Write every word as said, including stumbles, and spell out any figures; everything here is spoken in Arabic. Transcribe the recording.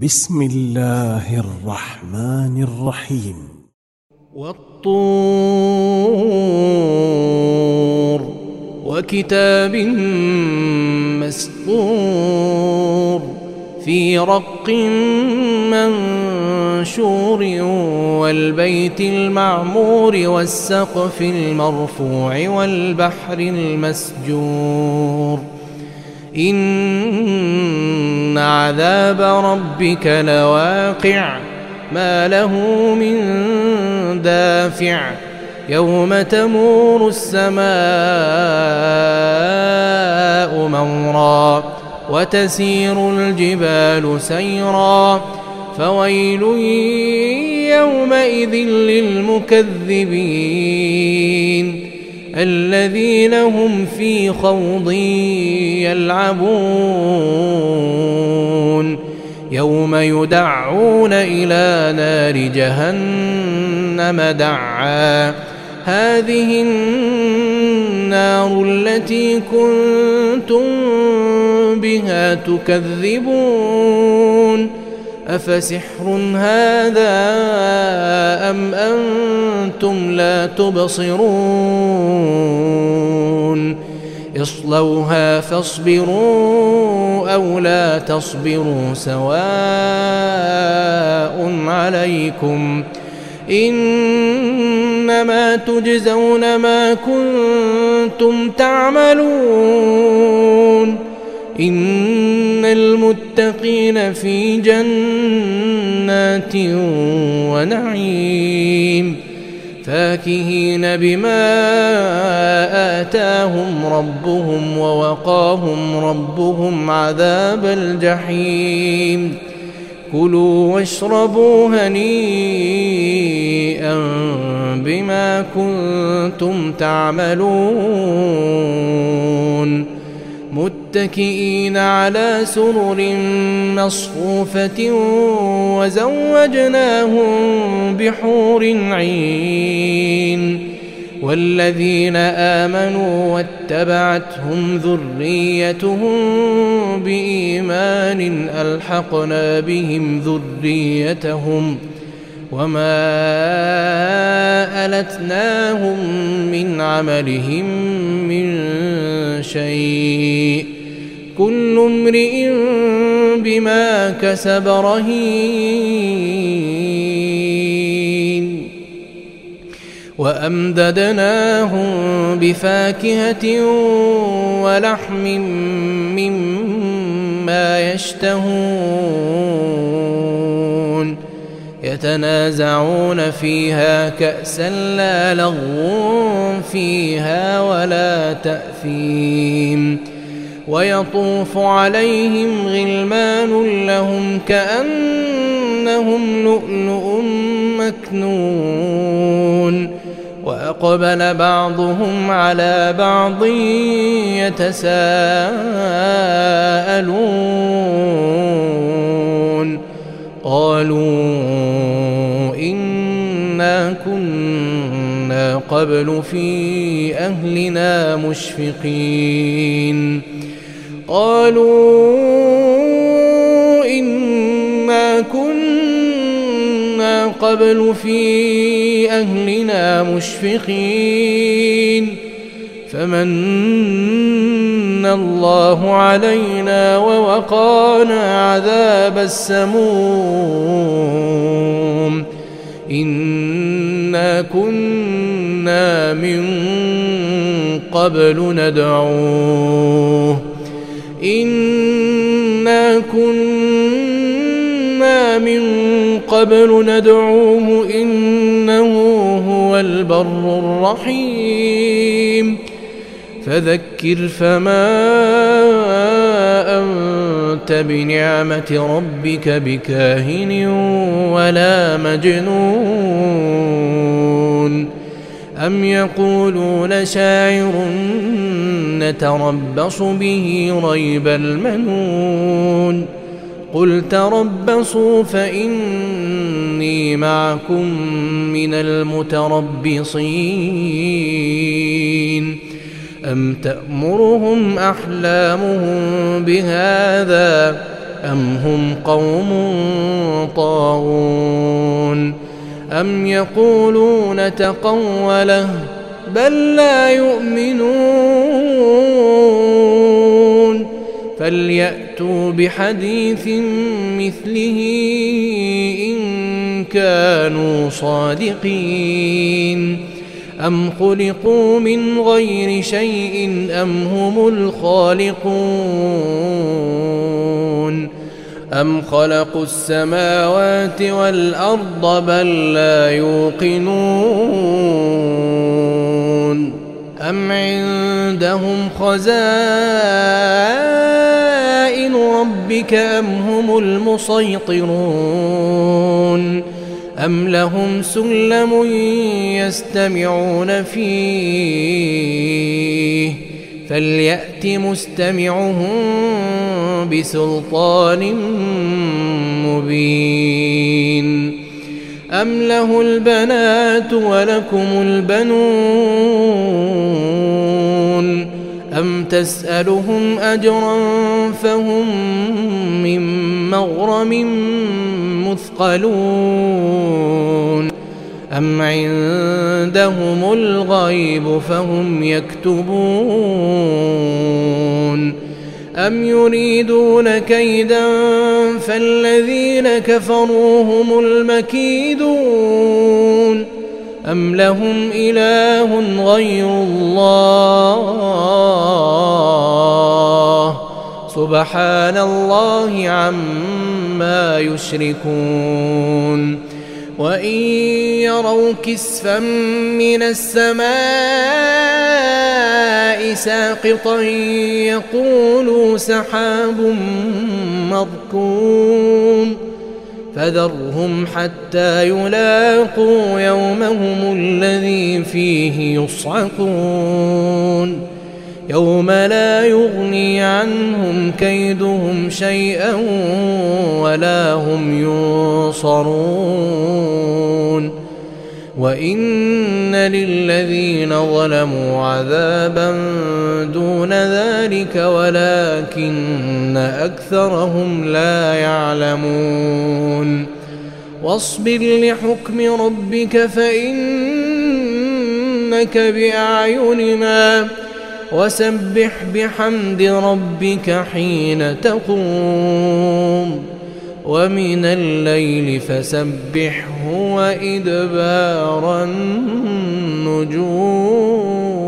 بسم الله الرحمن الرحيم. والطور وكتاب مسطور في رق منشور والبيت المعمور والسقف المرفوع والبحر المسجور إن عذاب ربك لواقع ما له من دافع يوم تمور السماء مورا وتسير الجبال سيرا فويل يومئذ للمكذبين الذين هم في خوض يلعبون يوم يدعون إلى نار جهنم دعا هذه النار التي كنتم بها تكذبون أفسحر هذا أم أنتم لا تبصرون اصلوها فاصبروا أو لا تصبروا سواء عليكم إنما تجزون ما كنتم تعملون إن المتقين في جنات ونعيم فاكهين بما آتاهم ربهم ووقاهم ربهم عذاب الجحيم كلوا واشربوا هنيئا بما كنتم تعملون متكئين على سرر مصفوفة وزوجناهم بحور عين والذين آمنوا واتبعتهم ذريتهم بإيمان ألحقنا بهم ذريتهم وما ألتناهم من عملهم من شيء كل امرئ بما كسب رهين وأمددناهم بفاكهة ولحم مما يشتهون يتنازعون فيها كأسا لا لغو فيها ولا تأثيم ويطوف عليهم غلمان لهم كأنهم لؤلؤ مكنون وأقبل بعضهم على بعض يتساءلون قالوا إنا كنا قبل في أهلنا مشفقين قالوا إنا كنا قبل في أهلنا مشفقين فمن الله علينا ووقانا عذاب السموم إنا كنا من قبل ندعوه إنا كنا من قبل ندعوه إنه هو البر الرحيم فذكر فما أنت بنعمة ربك بكاهن ولا مجنون أم يقولون شاعر نتربص به ريب المنون قل تربصوا فإني معكم من المتربصين أم تأمرهم أحلامهم بهذا أم هم قوم طاغون أم يقولون تقوله بل لا يؤمنون فليأتوا بحديث مثله إن كانوا صادقين أم خلقوا من غير شيء أم هم الخالقون أم خلقوا السماوات والأرض بل لا يوقنون أم عندهم خزائن ربك أم هم المسيطرون أم لهم سلم يستمعون فيه فليأت مستمعهم بسلطان مبين أم له البنات ولكم البنون أم تسألهم أجرا فهم من مغرم مثقلون أم عندهم الغيب فهم يكتبون أم يريدون كيدا فالذين كفروا هم المكيدون أم لهم إله غير الله سبحان الله عما يشركون وإن يروا كسفا من السماء ساقطا يقولوا سحاب مركوم فذرهم حتى يلاقوا يومهم الذي فيه يصعقون يوم لا يغني عنهم كيدهم شيئا ولا هم ينصرون وإن للذين ظلموا عذابا دون ذلك ولكن أكثرهم لا يعلمون واصبر لحكم ربك فإنك بأعيننا وسبح بحمد ربك حين تقوم ومن الليل فسبحه وإدبار النجوم